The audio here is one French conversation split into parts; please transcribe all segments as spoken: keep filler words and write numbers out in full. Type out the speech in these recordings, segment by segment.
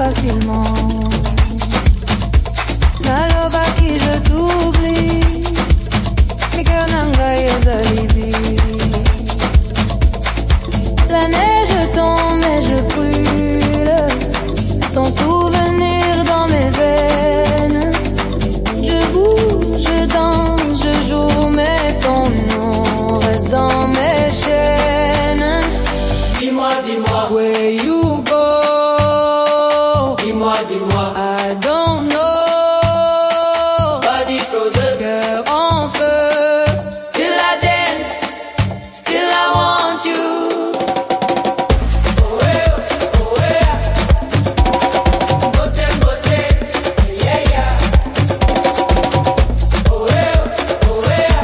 facilement. Naloba qui je t'oublie, mais que nanga ezalibi. La neige tombe et je brûle, ton souvenir dans mes veines. Je bouge, je danse, je joue, mais ton nom reste dans mes chaînes. Dis-moi, dis-moi, where you go? Dis-moi, dis-moi, I don't know. body frozen, Cœur en feu, still I dance, still I want you. oh yeah, oh yeah, beauté, beauté, yeah, yeah, oh yeah, oh yeah,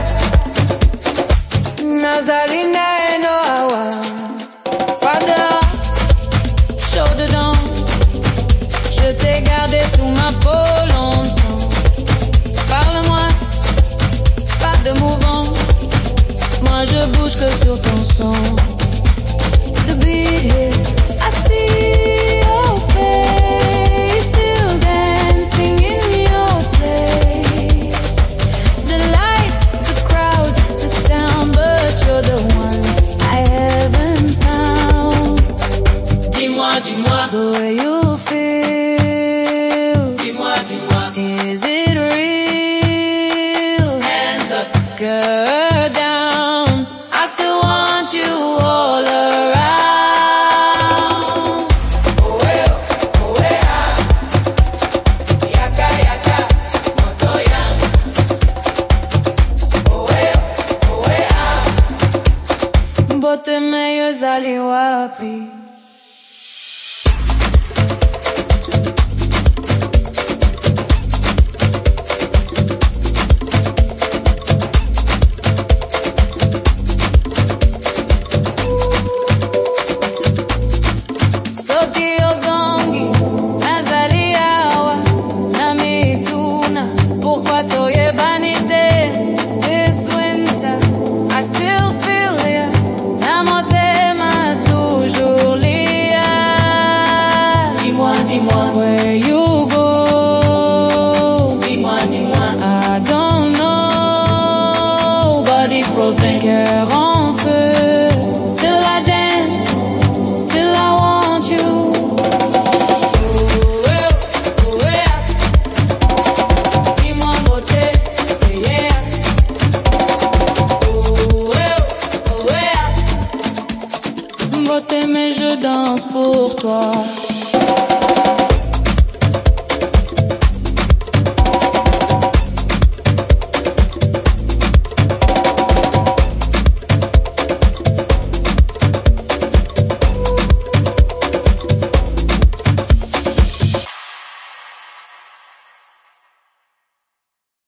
Nazali no awa, fada, chaud dedans. Je t'ai gardé sous ma peau longtemps. Parle-moi, pas de mouvement. Moi je bouge que sur ton son. The beat hit, I see your face, still dancing in your place. The light, the crowd, the sound, but you're the one I haven't found. dis-moi, dis-moi, The way you feel, dis-moi, dis-moi, is it real? hands up, Girl down, I still want you all around. oh yeah, oh yeah, yaka, yaka, motoya, oh yeah, oh yeah, Bote meyo zali wapi? Soti ozongi, nazali awa, nami ituna, pourquoi toye banite? This winter, I still feel ya, na motema toujours lia. dis-moi, dis-moi, Where you go? dis-moi, dis-moi, I don't know. Body frozen, cœur en feu. Still I dance, still I want you. oh yeah, oh yeah, Dis-moi beauté, yeah, oh yeah, oh yeah. beauté, mais je danse pour toi.